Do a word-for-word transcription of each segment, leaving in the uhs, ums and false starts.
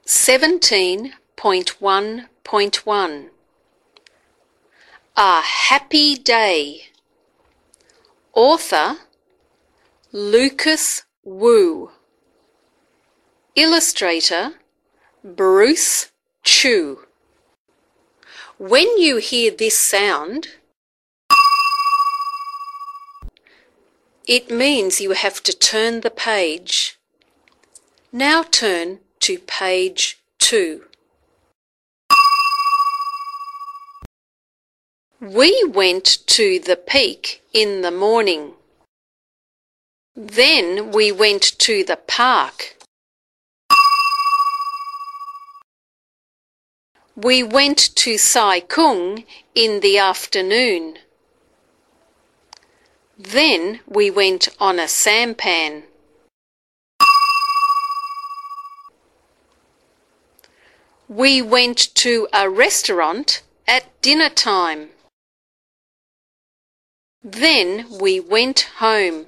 seventeen point one point one. A Happy Day. Author Lucas Wu. Illustrator Bruce Chu. When you hear this sound, it means you have to turn the page. Now turn to page two. We went to the peak in the morning. Then we went to the park. We went to Sai Kung in the afternoon. Then we went on a sampan. We went to a restaurant at dinner time. Then we went home.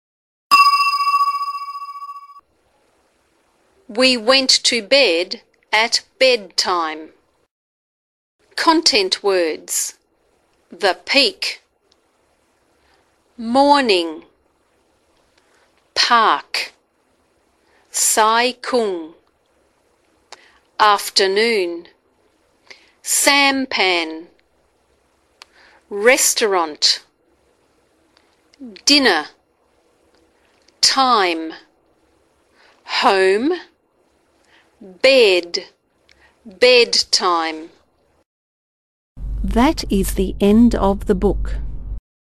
We went to bed at bedtime. Content words: the peak, morning, park, Sai Kung, afternoon, sampan, restaurant, dinner, time, home, bed, bedtime. That is the end of the book.